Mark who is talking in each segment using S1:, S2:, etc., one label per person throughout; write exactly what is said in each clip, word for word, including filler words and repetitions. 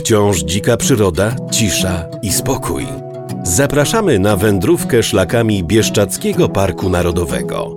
S1: Wciąż dzika przyroda, cisza i spokój. Zapraszamy na wędrówkę szlakami Bieszczadzkiego Parku Narodowego.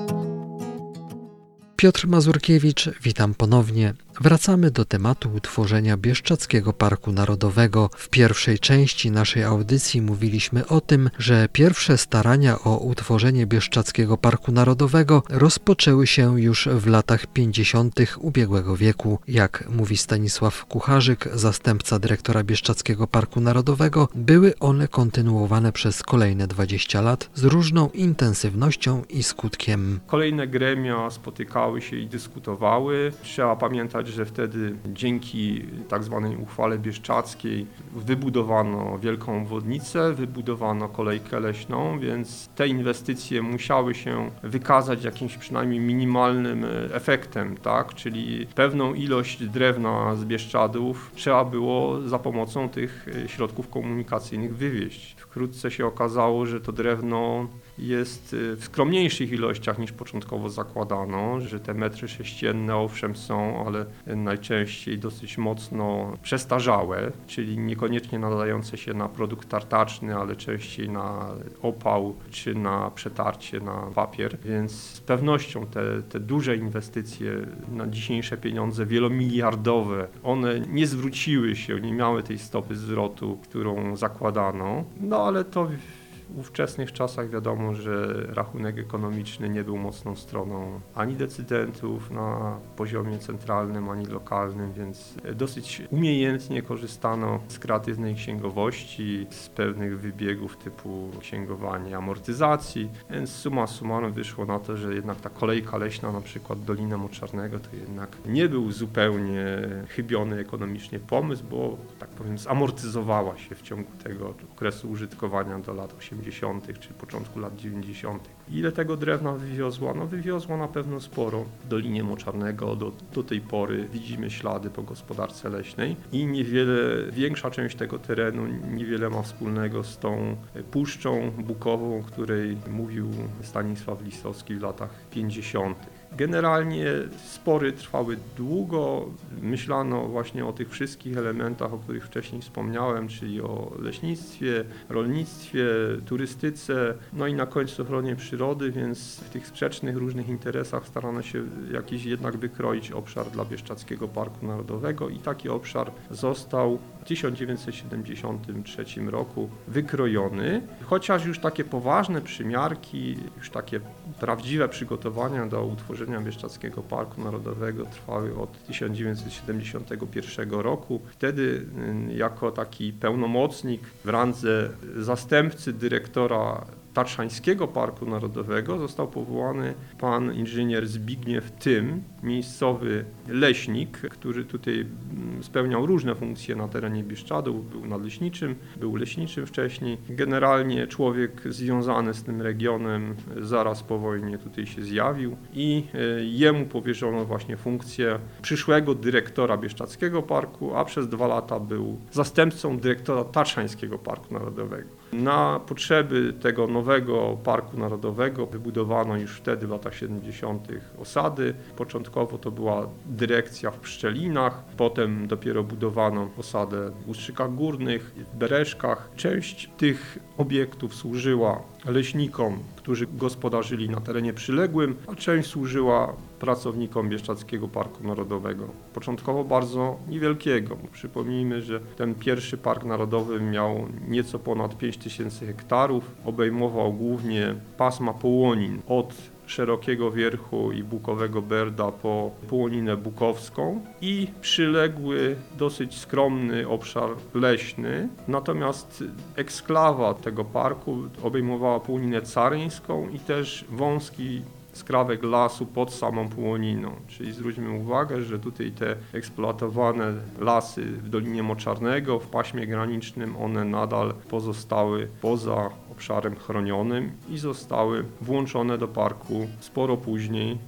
S2: Piotr Mazurkiewicz, witam ponownie. Wracamy do tematu utworzenia Bieszczadzkiego Parku Narodowego. W pierwszej części naszej audycji mówiliśmy o tym, że pierwsze starania o utworzenie Bieszczadzkiego Parku Narodowego rozpoczęły się już w latach pięćdziesiątych ubiegłego wieku. Jak mówi Stanisław Kucharzyk, zastępca dyrektora Bieszczadzkiego Parku Narodowego, były one kontynuowane przez kolejne dwadzieścia lat z różną intensywnością i skutkiem.
S3: Kolejne gremia spotykały się i dyskutowały. Trzeba pamiętać, że wtedy dzięki tak zwanej uchwale bieszczadzkiej wybudowano wielką obwodnicę, wybudowano kolejkę leśną, więc te inwestycje musiały się wykazać jakimś przynajmniej minimalnym efektem, tak? Czyli pewną ilość drewna z Bieszczadów trzeba było za pomocą tych środków komunikacyjnych wywieźć. Wkrótce się okazało, że to drewno jest w skromniejszych ilościach niż początkowo zakładano, że te metry sześcienne owszem są, ale najczęściej dosyć mocno przestarzałe, czyli niekoniecznie nadające się na produkt tartaczny, ale częściej na opał czy na przetarcie na papier, więc z pewnością te, te duże inwestycje na dzisiejsze pieniądze wielomiliardowe, one nie zwróciły się, nie miały tej stopy zwrotu, którą zakładano, no ale to w ówczesnych czasach wiadomo, że rachunek ekonomiczny nie był mocną stroną ani decydentów na poziomie centralnym, ani lokalnym, więc dosyć umiejętnie korzystano z kreatywnej księgowości, z pewnych wybiegów typu księgowanie amortyzacji, więc summa summarum wyszło na to, że jednak ta kolejka leśna, na przykład Dolina Moczarnego, to jednak nie był zupełnie chybiony ekonomicznie pomysł, bo tak powiem zamortyzowała się w ciągu tego okresu użytkowania do lat osiemdziesiątych czy początku lat dziewięćdziesiątych. Ile tego drewna wywiozła? No wywiozła na pewno sporo. W Dolinie Moczarnego do, do tej pory widzimy ślady po gospodarce leśnej i niewiele, większa część tego terenu niewiele ma wspólnego z tą puszczą bukową, o której mówił Stanisław Listowski w latach pięćdziesiątych. Generalnie spory trwały długo, myślano właśnie o tych wszystkich elementach, o których wcześniej wspomniałem, czyli o leśnictwie, rolnictwie, turystyce, no i na końcu ochronie przyrody, więc w tych sprzecznych różnych interesach starano się jakiś jednak wykroić obszar dla Bieszczadzkiego Parku Narodowego i taki obszar został w tysiąc dziewięćset siedemdziesiątym trzecim roku wykrojony, chociaż już takie poważne przymiarki, już takie prawdziwe przygotowania do utworzenia Bieszczadzkiego Parku Narodowego trwały od tysiąc dziewięćset siedemdziesiątego pierwszego roku. Wtedy jako taki pełnomocnik w randze zastępcy dyrektora Tatrzańskiego Parku Narodowego został powołany pan inżynier Zbigniew Tym, miejscowy leśnik, który tutaj spełniał różne funkcje na terenie Bieszczadów, był nadleśniczym, był leśniczym wcześniej. Generalnie człowiek związany z tym regionem zaraz po wojnie tutaj się zjawił i jemu powierzono właśnie funkcję przyszłego dyrektora Bieszczadzkiego Parku, a przez dwa lata był zastępcą dyrektora Tatrzańskiego Parku Narodowego. Na potrzeby tego nowego Parku Narodowego wybudowano już wtedy w latach siedemdziesiątych osady. Początkowo to była dyrekcja w Pszczelinach, potem dopiero budowano osadę w Ustrzykach Górnych, w Bereszkach. Część tych obiektów służyła leśnikom, którzy gospodarzyli na terenie przyległym, a część służyła pracownikom Bieszczadzkiego Parku Narodowego. Początkowo bardzo niewielkiego. Przypomnijmy, że ten pierwszy Park Narodowy miał nieco ponad pięć tysięcy hektarów, obejmował głównie pasma połonin od Szerokiego Wierchu i Bukowego Berda po Połoninę Bukowską i przyległy dosyć skromny obszar leśny, natomiast eksklawa tego parku obejmowała Połoninę Caryńską i też wąski skrawek lasu pod samą Połoniną. Czyli zwróćmy uwagę, że tutaj te eksploatowane lasy w Dolinie Moczarnego, w paśmie granicznym, one nadal pozostały poza obszarem chronionym i zostały włączone do parku sporo później,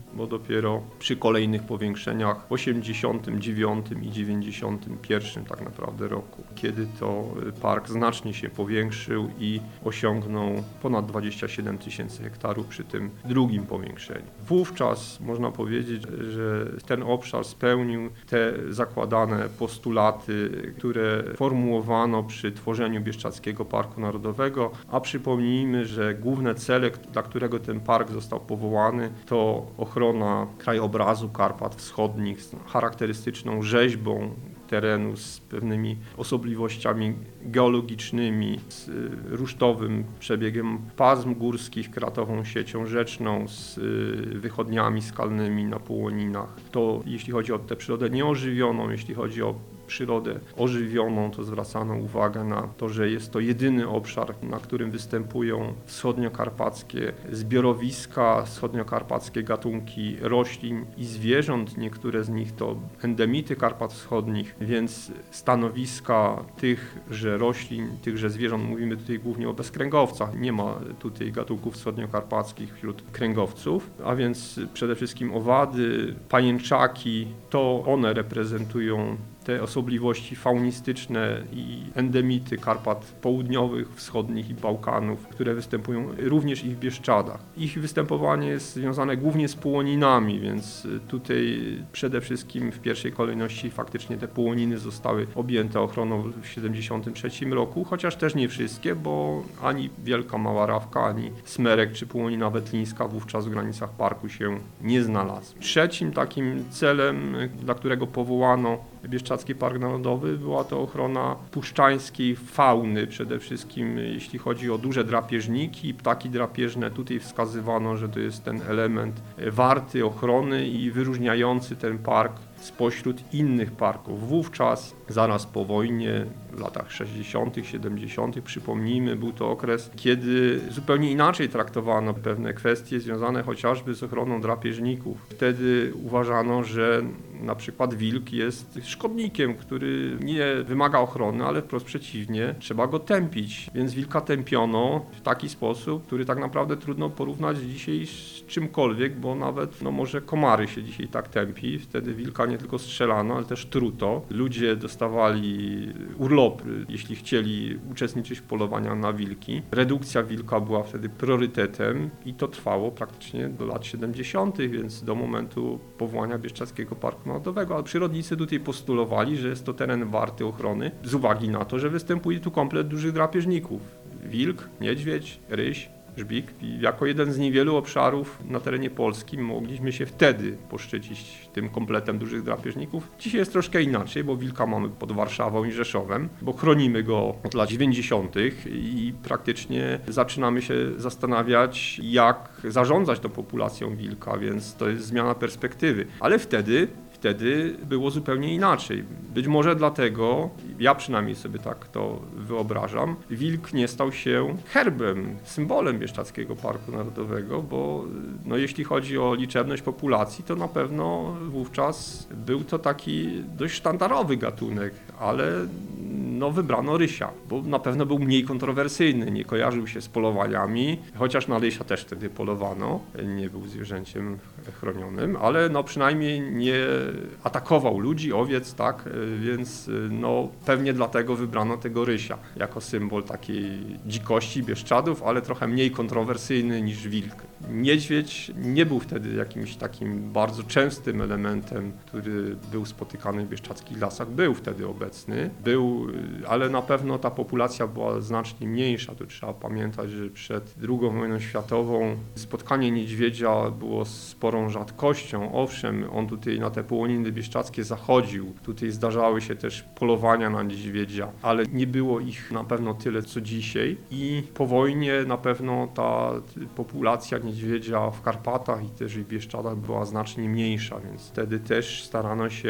S3: bo dopiero przy kolejnych powiększeniach w osiemdziesiątym dziewiątym i dziewięćdziesiątym pierwszym tak naprawdę roku, kiedy to park znacznie się powiększył i osiągnął ponad dwadzieścia siedem tysięcy hektarów przy tym drugim powiększeniu. Wówczas można powiedzieć, że ten obszar spełnił te zakładane postulaty, które formułowano przy tworzeniu Bieszczadzkiego Parku Narodowego, a przypomnijmy, że główne cele, dla którego ten park został powołany, to ochrona krajobrazu Karpat Wschodnich z charakterystyczną rzeźbą terenu, z pewnymi osobliwościami geologicznymi, z rusztowym przebiegiem pasm górskich, kratową siecią rzeczną, z wychodniami skalnymi na połoninach. To jeśli chodzi o tę przyrodę nieożywioną, jeśli chodzi o przyrodę ożywioną, to zwracano uwagę na to, że jest to jedyny obszar, na którym występują wschodniokarpackie zbiorowiska, wschodniokarpackie gatunki roślin i zwierząt. Niektóre z nich to endemity Karpat Wschodnich, więc stanowiska tychże roślin, tychże zwierząt, mówimy tutaj głównie o bezkręgowcach, nie ma tutaj gatunków wschodniokarpackich wśród kręgowców, a więc przede wszystkim owady, pajęczaki, to one reprezentują te osobliwości faunistyczne i endemity Karpat Południowych, Wschodnich i Bałkanów, które występują również i w Bieszczadach. Ich występowanie jest związane głównie z połoninami, więc tutaj przede wszystkim w pierwszej kolejności faktycznie te połoniny zostały objęte ochroną w tysiąc dziewięćset siedemdziesiątym trzecim roku, chociaż też nie wszystkie, bo ani Wielka Mała Rawka, ani Smerek czy Połonina Wetlińska wówczas w granicach parku się nie znalazły. Trzecim takim celem, dla którego powołano Bieszczadzki Park Narodowy, była to ochrona puszczańskiej fauny, przede wszystkim jeśli chodzi o duże drapieżniki i ptaki drapieżne. Tutaj wskazywano, że to jest ten element warty ochrony i wyróżniający ten park spośród innych parków. Wówczas, zaraz po wojnie, w latach sześćdziesiątych, siedemdziesiątych, przypomnijmy, był to okres, kiedy zupełnie inaczej traktowano pewne kwestie związane chociażby z ochroną drapieżników. Wtedy uważano, że na przykład wilk jest szkodnikiem, który nie wymaga ochrony, ale wprost przeciwnie, trzeba go tępić. Więc wilka tępiono w taki sposób, który tak naprawdę trudno porównać dzisiaj z czymkolwiek, bo nawet no może komary się dzisiaj tak tępi. Wtedy wilka nie tylko strzelano, ale też truto. Ludzie dostawali urlopy, jeśli chcieli uczestniczyć w polowaniach na wilki. Redukcja wilka była wtedy priorytetem i to trwało praktycznie do lat siedemdziesiątych, więc do momentu powołania Bieszczadzkiego Parku Narodowego, ale przyrodnicy tutaj postulowali, że jest to teren warty ochrony z uwagi na to, że występuje tu komplet dużych drapieżników. Wilk, niedźwiedź, ryś, żbik. I jako jeden z niewielu obszarów na terenie Polski mogliśmy się wtedy poszczycić tym kompletem dużych drapieżników. Dzisiaj jest troszkę inaczej, bo wilka mamy pod Warszawą i Rzeszowem, bo chronimy go od lat dziewięćdziesiątych i praktycznie zaczynamy się zastanawiać, jak zarządzać tą populacją wilka, więc to jest zmiana perspektywy. Ale wtedy Wtedy było zupełnie inaczej. Być może dlatego, ja przynajmniej sobie tak to wyobrażam, wilk nie stał się herbem, symbolem Bieszczadzkiego Parku Narodowego, bo no, jeśli chodzi o liczebność populacji, to na pewno wówczas był to taki dość sztandarowy gatunek, ale no, wybrano rysia, bo na pewno był mniej kontrowersyjny, nie kojarzył się z polowaniami, chociaż na rysia też wtedy polowano, nie był zwierzęciem chronionym, ale no, przynajmniej nie atakował ludzi, owiec, tak, więc no, pewnie dlatego wybrano tego rysia jako symbol takiej dzikości Bieszczadów, ale trochę mniej kontrowersyjny niż wilk. Niedźwiedź nie był wtedy jakimś takim bardzo częstym elementem, który był spotykany w bieszczadzkich lasach. Był wtedy obecny, był, ale na pewno ta populacja była znacznie mniejsza. Tu trzeba pamiętać, że przed drugą wojną światową spotkanie niedźwiedzia było sporą rzadkością. Owszem, on tutaj na te połoniny bieszczadzkie zachodził. Tutaj zdarzały się też polowania na niedźwiedzia, ale nie było ich na pewno tyle co dzisiaj. I po wojnie na pewno ta populacja niedźwiedzia w Karpatach i też i w Bieszczadach była znacznie mniejsza, więc wtedy też starano się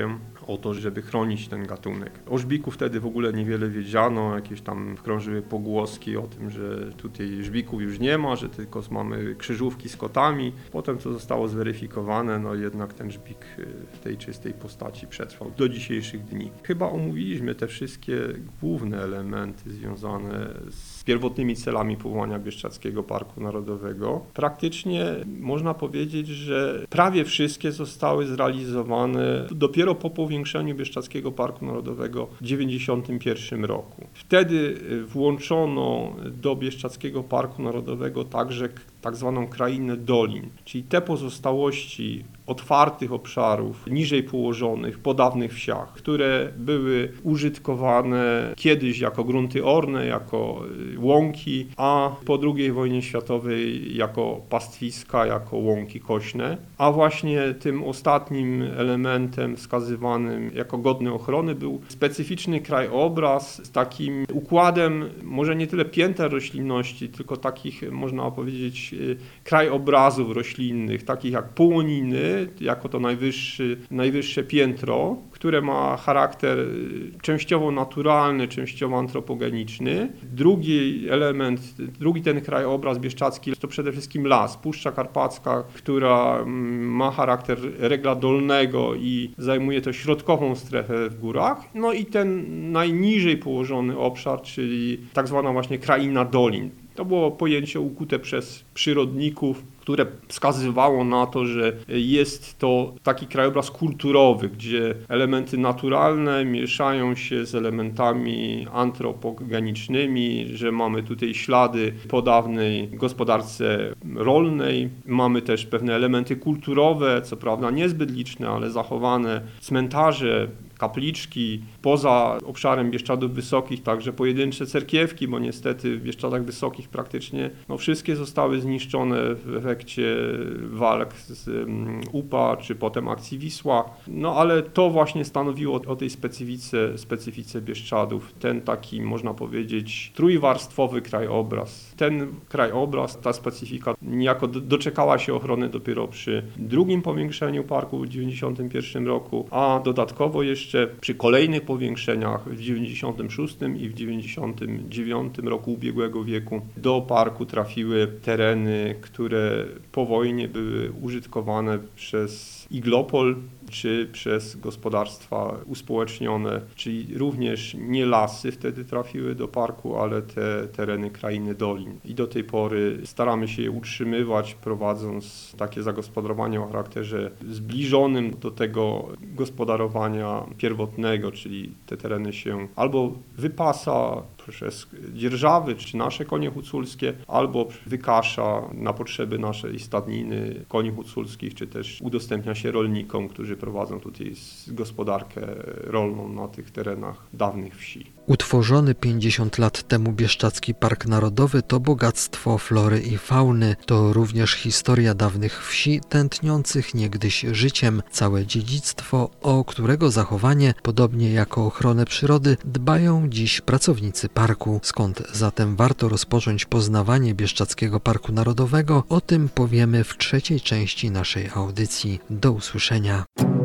S3: o to, żeby chronić ten gatunek. O żbiku wtedy w ogóle niewiele wiedziano, jakieś tam krążyły pogłoski o tym, że tutaj żbików już nie ma, że tylko mamy krzyżówki z kotami. Potem to zostało zweryfikowane, no jednak ten żbik w tej czystej postaci przetrwał do dzisiejszych dni. Chyba omówiliśmy te wszystkie główne elementy związane z pierwotnymi celami powołania Bieszczadzkiego Parku Narodowego. Praktycznie można powiedzieć, że prawie wszystkie zostały zrealizowane dopiero po powiększeniu Bieszczadzkiego Parku Narodowego w tysiąc dziewięćset dziewięćdziesiątym pierwszym roku. Wtedy włączono do Bieszczadzkiego Parku Narodowego także tak zwaną krainę dolin, czyli te pozostałości otwartych obszarów, niżej położonych, po dawnych wsiach, które były użytkowane kiedyś jako grunty orne, jako łąki, a po drugiej wojnie światowej jako pastwiska, jako łąki kośne. A właśnie tym ostatnim elementem wskazywanym jako godny ochrony był specyficzny krajobraz z takim układem, może nie tyle pięter roślinności, tylko takich, można powiedzieć, krajobrazów roślinnych, takich jak połoniny, jako to najwyższy, najwyższe piętro, które ma charakter częściowo naturalny, częściowo antropogeniczny. Drugi element, drugi ten krajobraz bieszczadzki to przede wszystkim las, Puszcza Karpacka, która ma charakter regla dolnego i zajmuje to środkową strefę w górach. No i ten najniżej położony obszar, czyli tak zwana właśnie kraina dolin. To było pojęcie ukute przez przyrodników, które wskazywało na to, że jest to taki krajobraz kulturowy, gdzie elementy naturalne mieszają się z elementami antropogenicznymi, że mamy tutaj ślady po dawnej gospodarce rolnej, mamy też pewne elementy kulturowe, co prawda niezbyt liczne, ale zachowane, cmentarze, kapliczki, poza obszarem Bieszczadów Wysokich, także pojedyncze cerkiewki, bo niestety w Bieszczadach Wysokich praktycznie no, wszystkie zostały zniszczone w efekcie walk z um, U P A, czy potem akcji Wisła. No ale to właśnie stanowiło o tej specyfice, specyfice Bieszczadów, ten taki, można powiedzieć, trójwarstwowy krajobraz. Ten krajobraz, ta specyfika niejako doczekała się ochrony dopiero przy drugim powiększeniu parku w tysiąc dziewięćset dziewięćdziesiątym pierwszym roku, a dodatkowo jeszcze przy kolejnych powiększeniach w tysiąc dziewięćset dziewięćdziesiątym szóstym i w tysiąc dziewięćset dziewięćdziesiątym dziewiątym roku ubiegłego wieku do parku trafiły tereny, które po wojnie były użytkowane przez Iglopol czy przez gospodarstwa uspołecznione, czyli również nie lasy wtedy trafiły do parku, ale te tereny krainy dolin. I do tej pory staramy się je utrzymywać, prowadząc takie zagospodarowanie o charakterze zbliżonym do tego gospodarowania pierwotnego, czyli te tereny się albo wypasa przez dzierżawy, czy nasze konie huculskie, albo wykasza na potrzeby naszej stadniny koni huculskich, czy też udostępnia się rolnikom, którzy prowadzą tutaj gospodarkę rolną na tych terenach dawnych wsi.
S2: Utworzony pięćdziesiąt lat temu Bieszczadzki Park Narodowy to bogactwo flory i fauny, to również historia dawnych wsi tętniących niegdyś życiem, całe dziedzictwo, o którego zachowanie, podobnie jako ochronę przyrody, dbają dziś pracownicy parku. Skąd zatem warto rozpocząć poznawanie Bieszczadzkiego Parku Narodowego? O tym powiemy w trzeciej części naszej audycji. Do usłyszenia.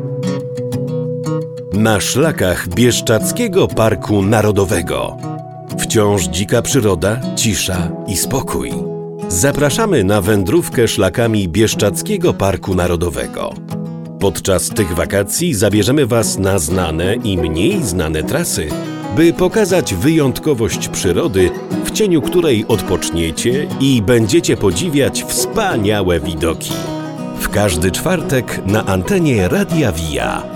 S1: Na szlakach Bieszczadzkiego Parku Narodowego. Wciąż dzika przyroda, cisza i spokój. Zapraszamy na wędrówkę szlakami Bieszczadzkiego Parku Narodowego. Podczas tych wakacji zabierzemy Was na znane i mniej znane trasy, by pokazać wyjątkowość przyrody, w cieniu której odpoczniecie i będziecie podziwiać wspaniałe widoki. W każdy czwartek na antenie Radia Via.